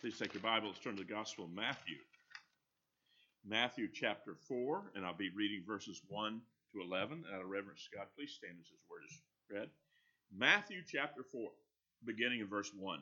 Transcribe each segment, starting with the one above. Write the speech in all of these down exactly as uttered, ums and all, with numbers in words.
Please take your Bible. Let's turn to the Gospel of Matthew. Matthew chapter four, and I'll be reading verses one to eleven. Out of reverence to God, please stand as His word is read. Matthew chapter four, beginning in verse one.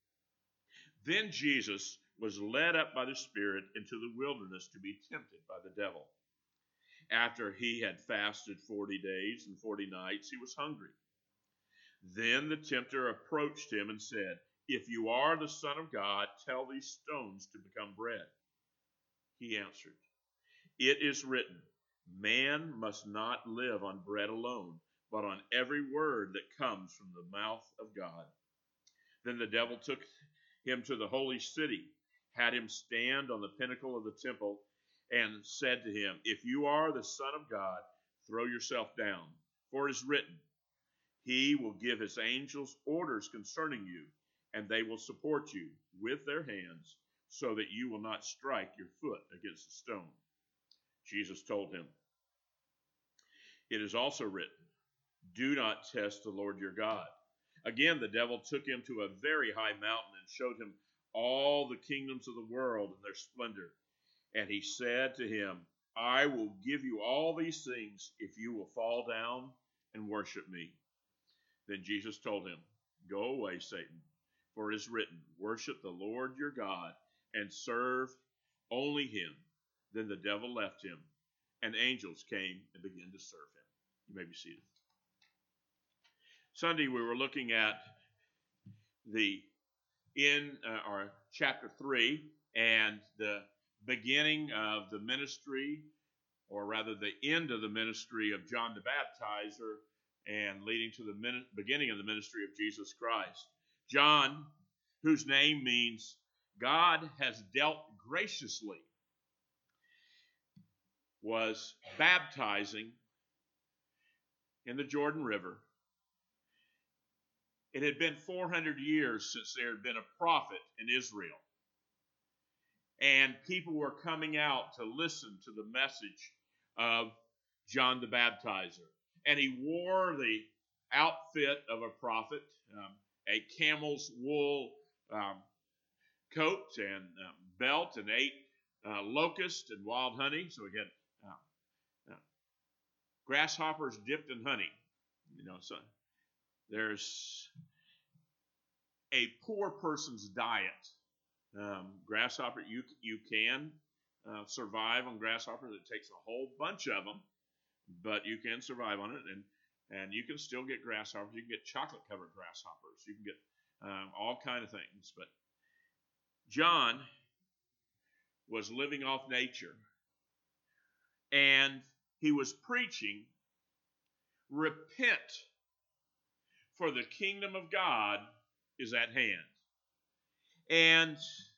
Then Jesus was led up by the Spirit into the wilderness to be tempted by the devil. After he had fasted forty days and forty nights, he was hungry. Then the tempter approached him and said, "If you are the Son of God, tell these stones to become bread." He answered, "It is written, man must not live on bread alone, but on every word that comes from the mouth of God." Then the devil took him to the holy city, had him stand on the pinnacle of the temple, and said to him, "If you are the Son of God, throw yourself down, for it is written, He will give His angels orders concerning you, and they will support you with their hands, so that you will not strike your foot against a stone." Jesus told him, "It is also written, do not test the Lord your God." Again, the devil took him to a very high mountain and showed him all the kingdoms of the world and their splendor. And he said to him, "I will give you all these things if you will fall down and worship me." Then Jesus told him, "Go away, Satan, for it is written, worship the Lord your God and serve only Him." Then the devil left him, and angels came and began to serve him. You may be seated. Sunday we were looking at the in uh, our chapter three and the beginning of the ministry, or rather the end of the ministry of John the Baptizer, and leading to the min- beginning of the ministry of Jesus Christ. John, whose name means God has dealt graciously, was baptizing in the Jordan River. It had been four hundred years since there had been a prophet in Israel, and people were coming out to listen to the message of John the Baptizer. And he wore the outfit of a prophet, um, a camel's wool um, coat and um, belt, and ate uh, locusts and wild honey. So he had uh, uh, grasshoppers dipped in honey. You know, so there's a poor person's diet. Um, grasshopper, you you can uh, survive on grasshoppers. It takes a whole bunch of them, but you can survive on it, and and you can still get grasshoppers. You can get chocolate-covered grasshoppers. You can get um, all kind of things. But John was living off nature, and he was preaching, "Repent, for the kingdom of God is at hand." And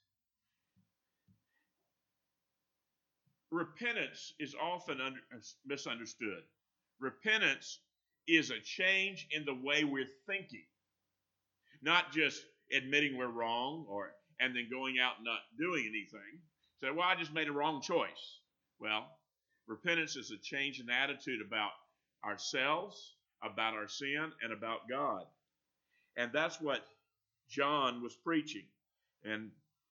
repentance is often under, misunderstood. Repentance is a change in the way we're thinking, not just admitting we're wrong or and then going out and not doing anything. Say, "Well, I just made a wrong choice." Well, repentance is a change in attitude about ourselves, about our sin, and about God. And that's what John was preaching. And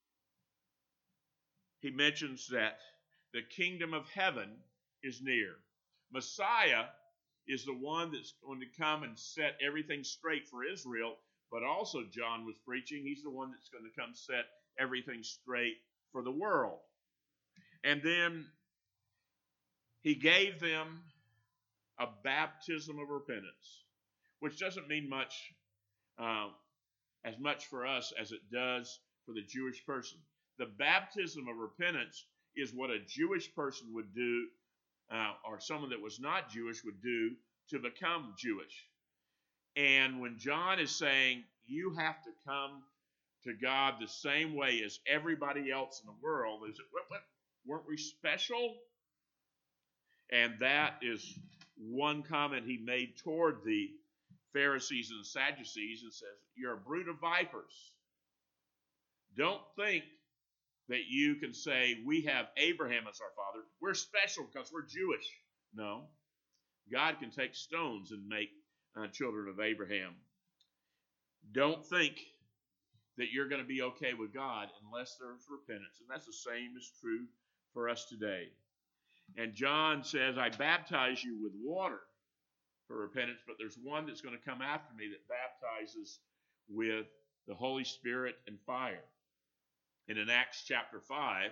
he mentions that the kingdom of heaven is near. Messiah is the one that's going to come and set everything straight for Israel, but also John was preaching, he's the one that's going to come set everything straight for the world. And then he gave them a baptism of repentance, which doesn't mean much, uh, as much for us as it does for the Jewish person. The baptism of repentance is what a Jewish person would do, uh, or someone that was not Jewish would do to become Jewish. And when John is saying you have to come to God the same way as everybody else in the world, is it, what, what, weren't we special? And that is one comment he made toward the Pharisees and the Sadducees, and says, "You're a brood of vipers. Don't think that you can say, we have Abraham as our father. We're special because we're Jewish." No. God can take stones and make uh, children of Abraham. Don't think that you're going to be okay with God unless there's repentance. And that's the same is true for us today. And John says, I baptize you with water for repentance, but there's one that's going to come after me that baptizes with the Holy Spirit and fire. And in Acts chapter five,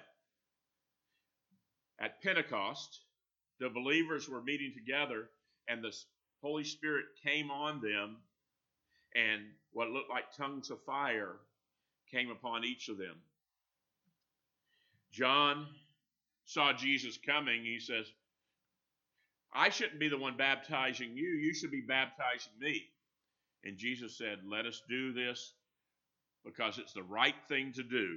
at Pentecost, the believers were meeting together, and the Holy Spirit came on them, and what looked like tongues of fire came upon each of them. John saw Jesus coming. He says, I shouldn't be the one baptizing you. You should be baptizing me. And Jesus said, let us do this because it's the right thing to do.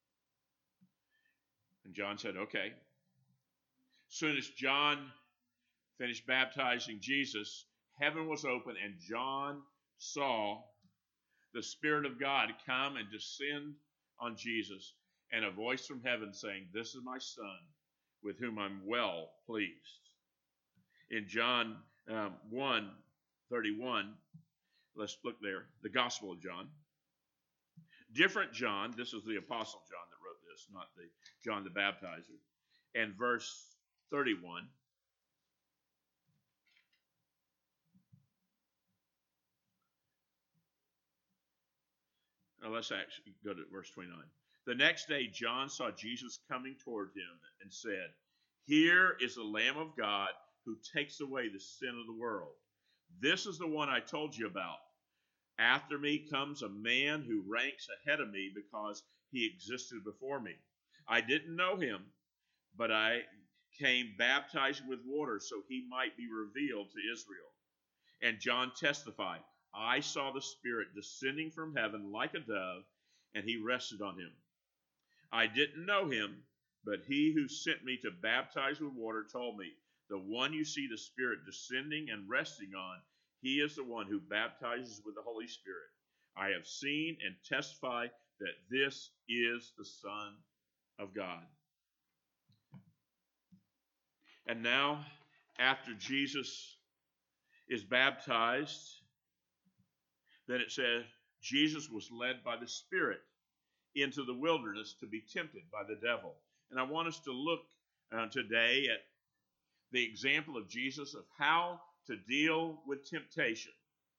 And John said, okay. As soon as John finished baptizing Jesus, heaven was open, and John saw the Spirit of God come and descend on Jesus, and a voice from heaven saying, this is my Son, with whom I'm well pleased. In John um, one thirty-one, let's look there, the Gospel of John. Different John, this is the Apostle John that wrote this, not the John the Baptizer. And verse thirty-one. Now let's actually go to verse twenty-nine. The next day John saw Jesus coming toward him and said, here is the Lamb of God who takes away the sin of the world. This is the one I told you about. After me comes a man who ranks ahead of me because he existed before me. I didn't know him, but I came baptizing with water so he might be revealed to Israel. And John testified, I saw the Spirit descending from heaven like a dove, and he rested on him. I didn't know him, but he who sent me to baptize with water told me, the one you see the Spirit descending and resting on, he is the one who baptizes with the Holy Spirit. I have seen and testify that this is the Son of God. And now, after Jesus is baptized, then it says, Jesus was led by the Spirit into the wilderness to be tempted by the devil. And I want us to look uh, today at the example of Jesus of how to deal with temptation.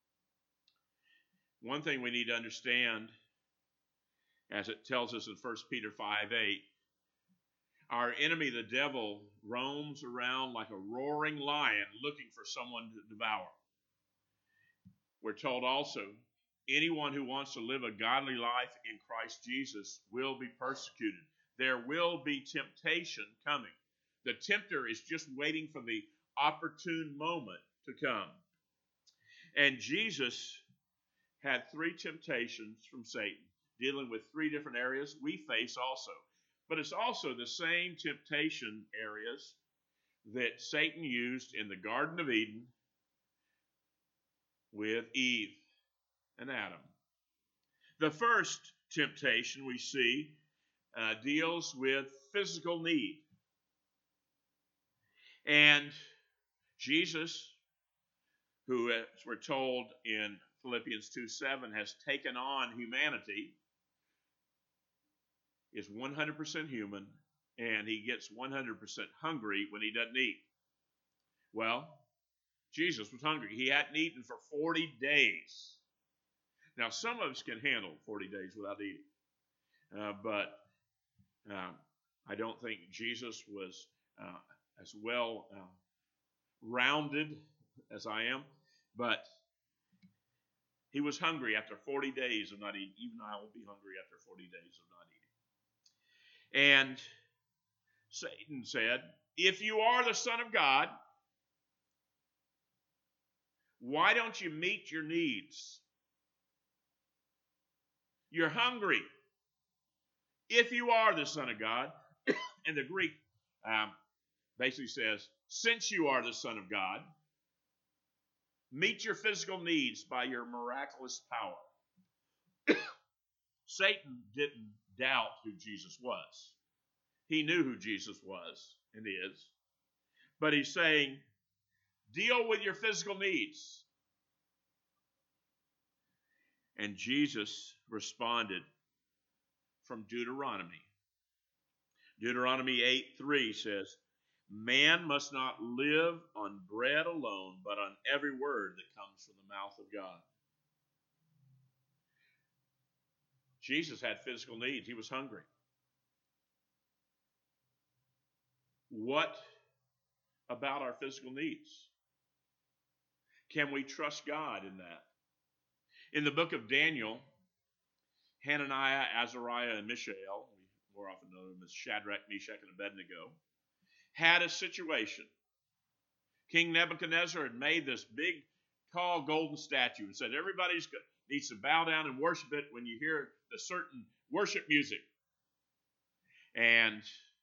One thing we need to understand, as it tells us in First Peter five eight, our enemy, the devil, roams around like a roaring lion looking for someone to devour. We're told also, anyone who wants to live a godly life in Christ Jesus will be persecuted. There will be temptation coming. The tempter is just waiting for the opportune moment to come. And Jesus had three temptations from Satan, dealing with three different areas we face also. But it's also the same temptation areas that Satan used in the Garden of Eden with Eve and Adam. The first temptation we see uh, deals with physical need. And Jesus, who, as we're told in Philippians two seven, has taken on humanity, is one hundred percent human, and he gets one hundred percent hungry when he doesn't eat. Well, Jesus was hungry. He hadn't eaten for forty days. Now, some of us can handle forty days without eating, uh, but uh, I don't think Jesus was uh, as well uh, rounded as I am, but he was hungry after forty days of not eating. Even I will be hungry after forty days of not eating. And Satan said, if you are the Son of God, why don't you meet your needs? You're hungry. If you are the Son of God, and the Greek um, basically says, since you are the Son of God, meet your physical needs by your miraculous power. Satan didn't doubt who Jesus was. He knew who Jesus was and is. But he's saying, deal with your physical needs. And Jesus responded, from Deuteronomy. Deuteronomy eight three says, man must not live on bread alone, but on every word that comes from the mouth of God. Jesus had physical needs. He was hungry. What about our physical needs? Can we trust God in that? In the book of Daniel, Hananiah, Azariah, and Mishael, we more often know them as Shadrach, Meshach, and Abednego, had a situation. King Nebuchadnezzar had made this big, tall golden statue and said everybody needs to bow down and worship it when you hear the certain worship music. And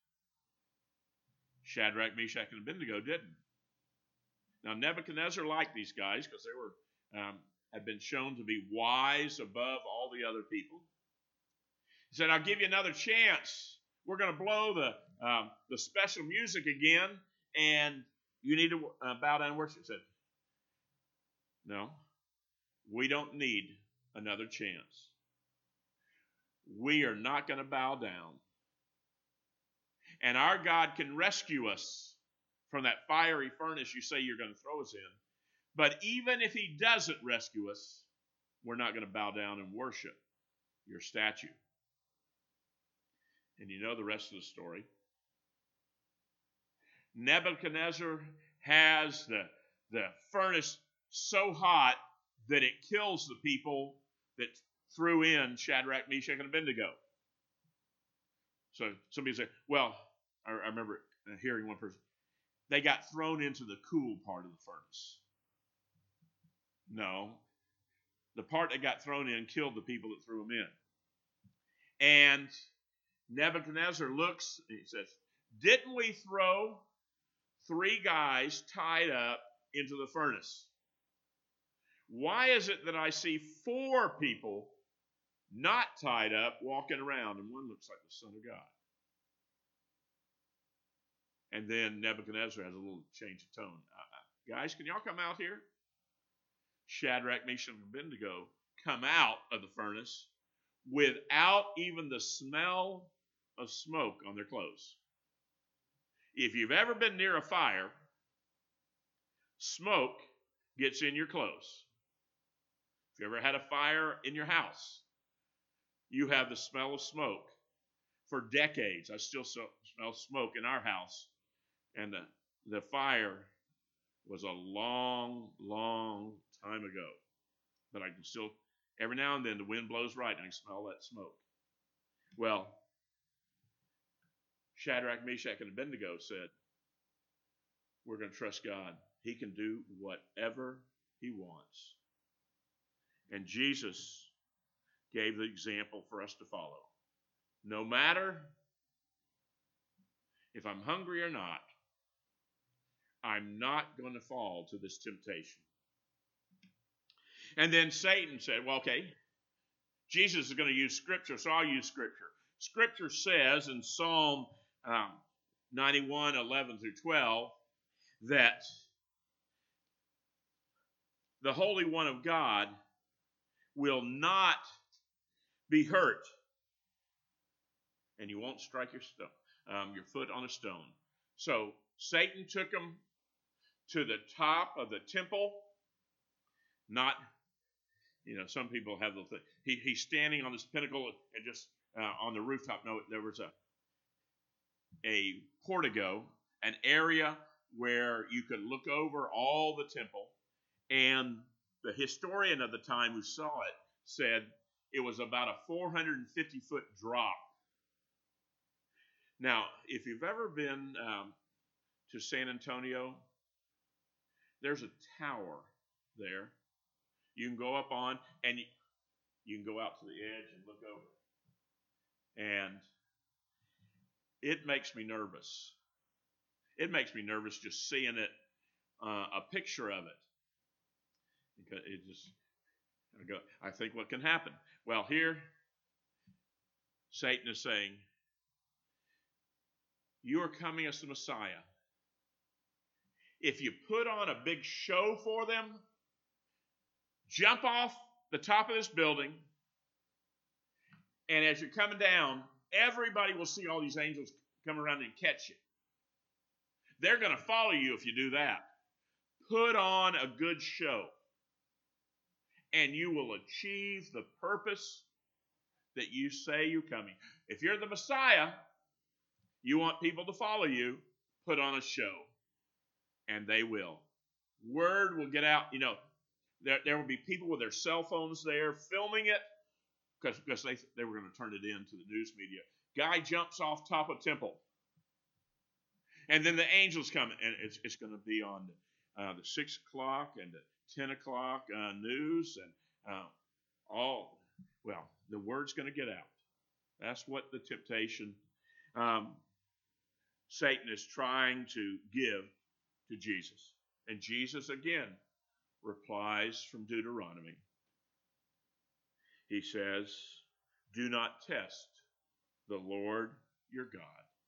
Shadrach, Meshach, and Abednego didn't. Now, Nebuchadnezzar liked these guys because they were um, had been shown to be wise above all the other people. He said, I'll give you another chance. We're going to blow the um, the special music again, and you need to uh, bow down and worship. He said, no, we don't need another chance. We are not going to bow down. And our God can rescue us from that fiery furnace you say you're going to throw us in. But even if he doesn't rescue us, we're not going to bow down and worship your statue. And you know the rest of the story. Nebuchadnezzar has the, the furnace so hot that it kills the people that threw in Shadrach, Meshach, and Abednego. So somebody said, well, I, I remember hearing one person, they got thrown into the cool part of the furnace. No. The part that got thrown in killed the people that threw them in. And Nebuchadnezzar looks and he says, didn't we throw three guys tied up into the furnace? Why is it that I see four people not tied up walking around and one looks like the Son of God? And then Nebuchadnezzar has a little change of tone. Uh, guys, can y'all come out here? Shadrach, Meshach, and Abednego come out of the furnace without even the smell of smoke on their clothes. If you've ever been near a fire, smoke gets in your clothes. If you ever had a fire in your house, you have the smell of smoke. For decades, I still smell smoke in our house. And the, the fire was a long, long time ago. But I can still, every now and then, the wind blows right and I can smell that smoke. Well, Shadrach, Meshach, and Abednego said, we're going to trust God. He can do whatever he wants. And Jesus gave the example for us to follow. No matter if I'm hungry or not, I'm not going to fall to this temptation. And then Satan said, well, okay, Jesus is going to use Scripture, so I'll use Scripture. Scripture says in Psalm um, ninety-one, eleven through twelve, that the Holy One of God will not be hurt, and you won't strike your stone, um, your foot on a stone. So Satan took him to the top of the temple. Not, you know, some people have the thing. He, he's standing on this pinnacle and just uh, on the rooftop. No, there was a a portico, an area where you could look over all the temple, and the historian of the time who saw it said it was about a four hundred fifty foot drop. Now, if you've ever been um, to San Antonio, there's a tower there. You can go up on, and you, you can go out to the edge and look over. And it makes me nervous. It makes me nervous just seeing it, uh, a picture of it. Because it just, I go, I think what can happen? Well, here, Satan is saying, you are coming as the Messiah. If you put on a big show for them, jump off the top of this building, And as you're coming down, everybody will see all these angels come around and catch you. They're going to follow you if you do that. Put on a good show, and you will achieve the purpose that you say you're coming. If you're the Messiah, you want people to follow you, put on a show, and they will. Word will get out. You know, there, there will be people with their cell phones there filming it because because they, they were going to turn it in to the news media. Guy jumps off top of temple. And then the angels come, and it's, it's going to be on uh, the six o'clock and the ten o'clock uh, news, and uh, all, well, the word's going to get out. That's what the temptation um, Satan is trying to give to Jesus. And Jesus, again, replies from Deuteronomy. He says, do not test the Lord your God.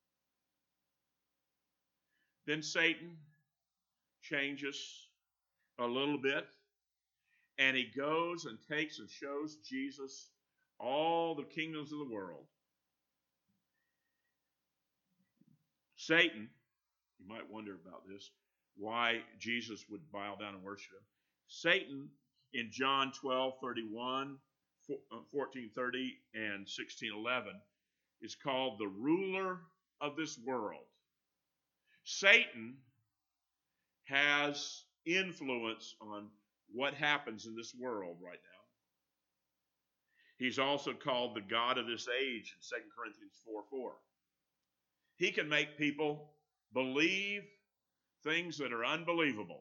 Then Satan changes a little bit, and he goes and takes and shows Jesus all the kingdoms of the world. Satan, you might wonder about this, why Jesus would bow down and worship him. Satan, in John twelve thirty-one, fourteen thirty, and sixteen eleven, is called the ruler of this world. Satan has influence on what happens in this world right now. He's also called the God of this age in Second Corinthians four four. He can make people believe things that are unbelievable.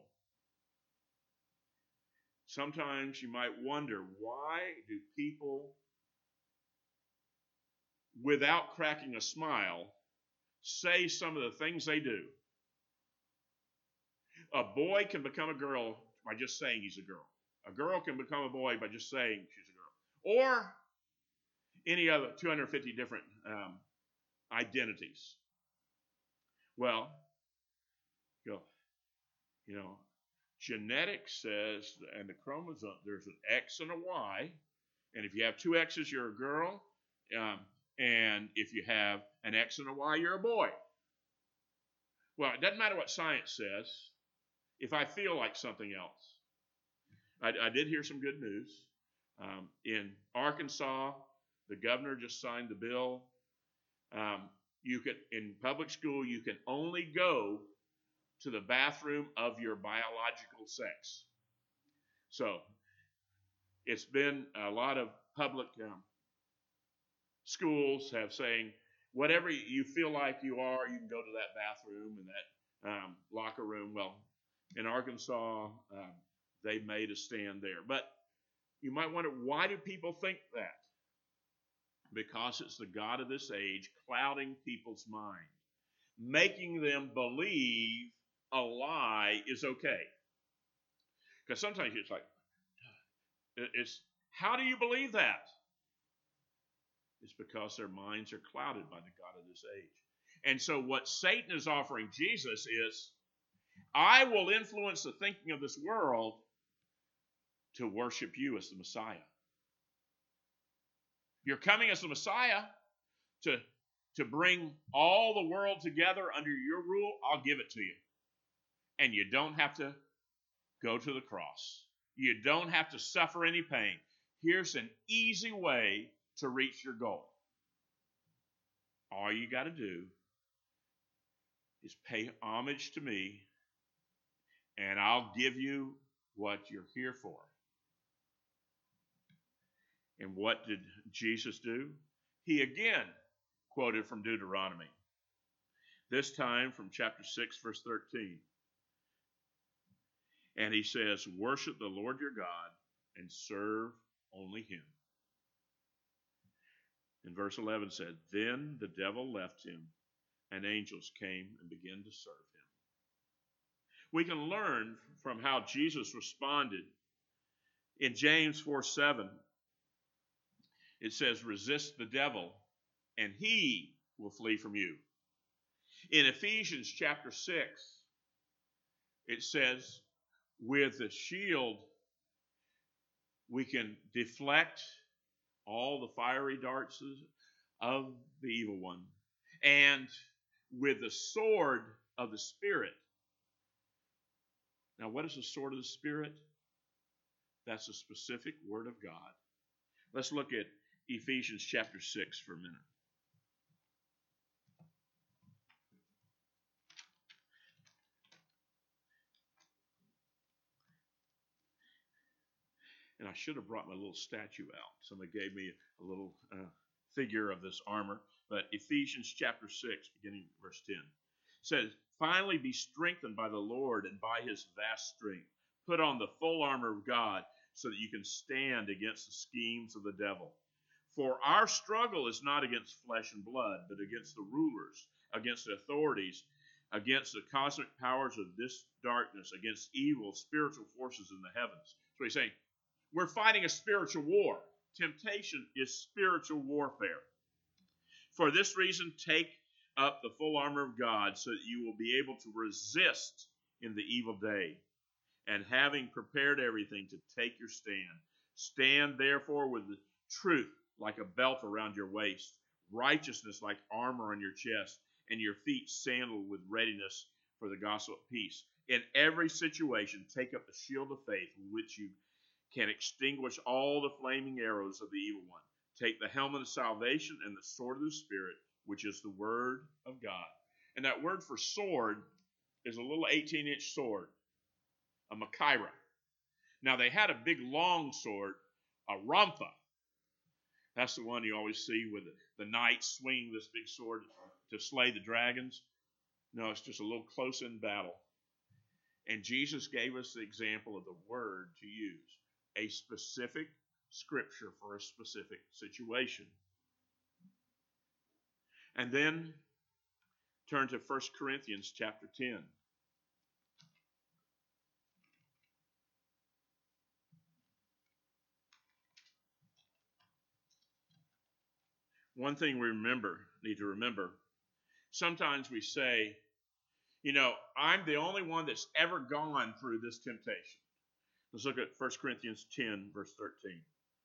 Sometimes you might wonder, why do people, without cracking a smile, say some of the things they do? A boy can become a girl by just saying he's a girl. A girl can become a boy by just saying she's a girl. Or any other two hundred fifty different um, identities. Well, you know, you know, genetics says, and the chromosome, there's an X and a Y. And if you have two X's, you're a girl. Um, and if you have an X and a Y, you're a boy. Well, it doesn't matter what science says if I feel like something else. I, I did hear some good news. Um, in Arkansas, the governor just signed the bill. Um, you can, in public school, you can only go to the bathroom of your biological sex. So it's been a lot of public um, schools have saying, whatever you feel like you are, you can go to that bathroom and that um, locker room. Well, in Arkansas, um, they made a stand there. But you might wonder, why do people think that? Because it's the God of this age clouding people's mind, making them believe a lie is okay. Because sometimes it's like, it's, how do you believe that? It's because their minds are clouded by the God of this age. And so what Satan is offering Jesus is, I will influence the thinking of this world to worship you as the Messiah. You're coming as the Messiah to, to bring all the world together under your rule. I'll give it to you. And you don't have to go to the cross. You don't have to suffer any pain. Here's an easy way to reach your goal. All you got to do is pay homage to me, and I'll give you what you're here for. And what did Jesus do? He again quoted from Deuteronomy, this time from chapter six, verse thirteen. And he says, worship the Lord your God and serve only him. And verse eleven said, then the devil left him, and angels came and began to serve him. We can learn from how Jesus responded. In James four seven, it says, resist the devil, and he will flee from you. In Ephesians chapter six, it says, with the shield, we can deflect all the fiery darts of the evil one, and with the sword of the Spirit. Now, what is the sword of the Spirit? That's a specific word of God. Let's look at Ephesians chapter six for a minute. And I should have brought my little statue out. Somebody gave me a little uh, figure of this armor. But Ephesians chapter six, beginning verse ten, says, "Finally be strengthened by the Lord and by his vast strength. Put on the full armor of God so that you can stand against the schemes of the devil. For our struggle is not against flesh and blood, but against the rulers, against the authorities, against the cosmic powers of this darkness, against evil spiritual forces in the heavens." So he's saying, we're fighting a spiritual war. Temptation is spiritual warfare. For this reason, take up the full armor of God so that you will be able to resist in the evil day. And having prepared everything to take your stand, stand therefore with the truth like a belt around your waist, righteousness like armor on your chest, and your feet sandaled with readiness for the gospel of peace. In every situation, take up the shield of faith with which you can extinguish all the flaming arrows of the evil one. Take the helmet of salvation and the sword of the Spirit, which is the word of God. And that word for sword is a little eighteen-inch sword, a Machaira. Now, they had a big long sword, a Ramtha. That's the one you always see with the, the knights swinging this big sword to slay the dragons. No, it's just a little close in battle. And Jesus gave us the example of the word to use, a specific scripture for a specific situation. And then turn to First Corinthians chapter ten. One thing we remember, need to remember, sometimes we say, you know, I'm the only one that's ever gone through this temptation. Let's look at First Corinthians ten, verse thirteen.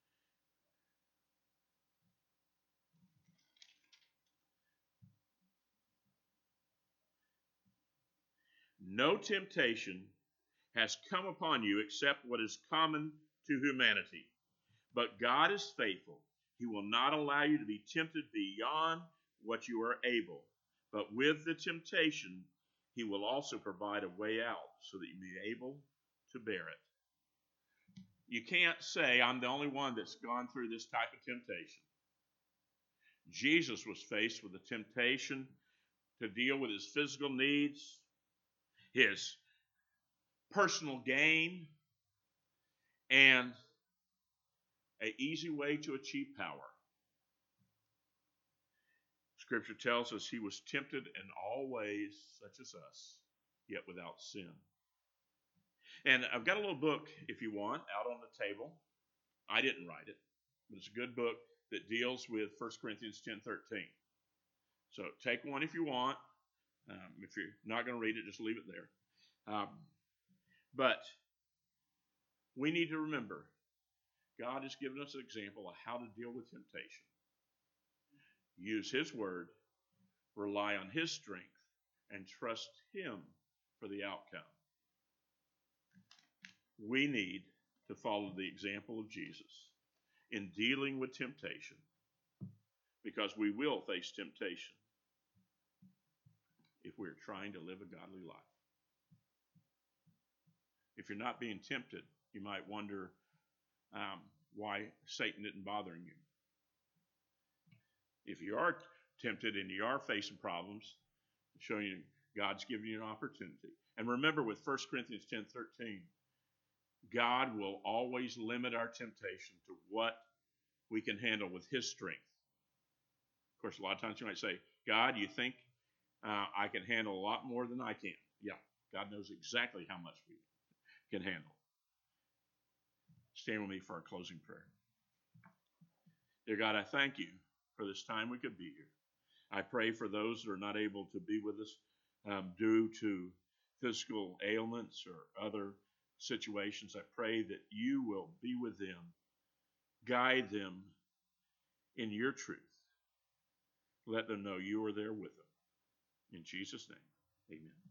No temptation has come upon you except what is common to humanity. But God is faithful. He will not allow you to be tempted beyond what you are able. But with the temptation, he will also provide a way out so that you may be able to bear it. You can't say, I'm the only one that's gone through this type of temptation. Jesus was faced with the temptation to deal with his physical needs, his personal gain, and an easy way to achieve power. Scripture tells us he was tempted in all ways, such as us, yet without sin. And I've got a little book, if you want, out on the table. I didn't write it, but it's a good book that deals with First Corinthians ten thirteen. So take one if you want. Um, if you're not going to read it, just leave it there. Um, but we need to remember, God has given us an example of how to deal with temptation. Use his word, rely on his strength, and trust him for the outcome. We need to follow the example of Jesus in dealing with temptation, because we will face temptation if we're trying to live a godly life. If you're not being tempted, you might wonder um, why Satan isn't bothering you. If you are tempted and you are facing problems, showing you God's giving you an opportunity. And remember, with First Corinthians ten thirteen, God will always limit our temptation to what we can handle with his strength. Of course, a lot of times you might say, God, you think uh, I can handle a lot more than I can? Yeah, God knows exactly how much we can handle. Stand with me for our closing prayer. Dear God, I thank you for this time we could be here. I pray for those that are not able to be with us um, due to physical ailments or other situations. I pray that you will be with them, guide them, in your truth. Let them know you are there with them. In Jesus' name, amen.